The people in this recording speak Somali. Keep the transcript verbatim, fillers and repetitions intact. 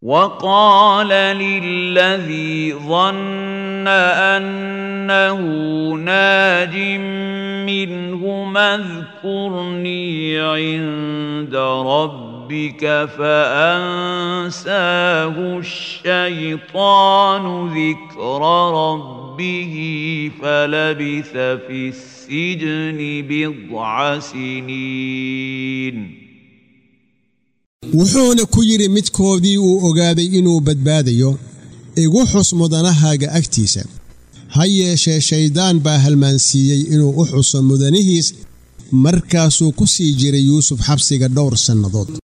وقال للذي ظن أنه ناج منهما اذكرني عند ربك فأنساه الشيطان ذكر ربه فلبث في السجن بضع سنين wuxuuna ku yiri midkoodii uu ogaaday inuu badbaadayo igu xus mudanahaaga agtiisa ha yeeshee shaydaan baa halmaansiiyey inuu u xuso mudanihiis markaasuu ku sii jiray yuusuf xabsiga dhowr sannadood